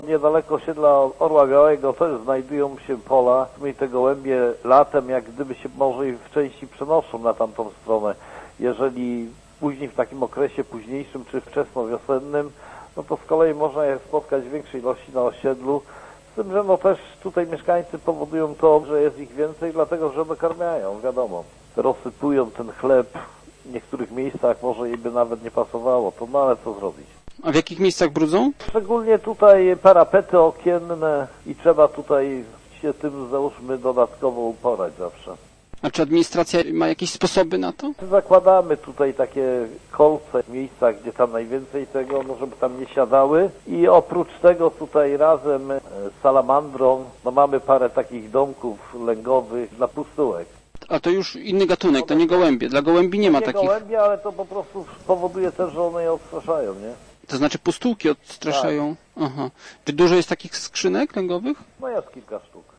Niedaleko osiedla Orła Białego też znajdują się pola, i te gołębie latem jak gdyby się może i w części przenoszą na tamtą stronę. Jeżeli później w takim okresie późniejszym czy wczesnowiosennym, no to z kolei można je spotkać w większej ilości na osiedlu. Z tym, że no też tutaj mieszkańcy powodują to, że jest ich więcej, dlatego że dokarmiają, wiadomo. Rozsypują ten chleb, w niektórych miejscach może jej by nawet nie pasowało, to no ale co zrobić. A w jakich miejscach brudzą? Szczególnie tutaj parapety okienne i trzeba tutaj się tym, załóżmy, dodatkowo uporać zawsze. A czy administracja ma jakieś sposoby na to? Zakładamy tutaj takie kolce w miejscach, gdzie tam najwięcej tego, no żeby tam nie siadały. I oprócz tego tutaj razem z salamandrą, no mamy parę takich domków lęgowych dla pustułek. A to już inny gatunek, to nie gołębie. Dla gołębi nie ma takich... Nie gołębie, ale to po prostu powoduje też, że one je odstraszają, nie? To znaczy pustułki odstraszają? Tak. Aha. Czy dużo jest takich skrzynek lęgowych? No jest kilka sztuk.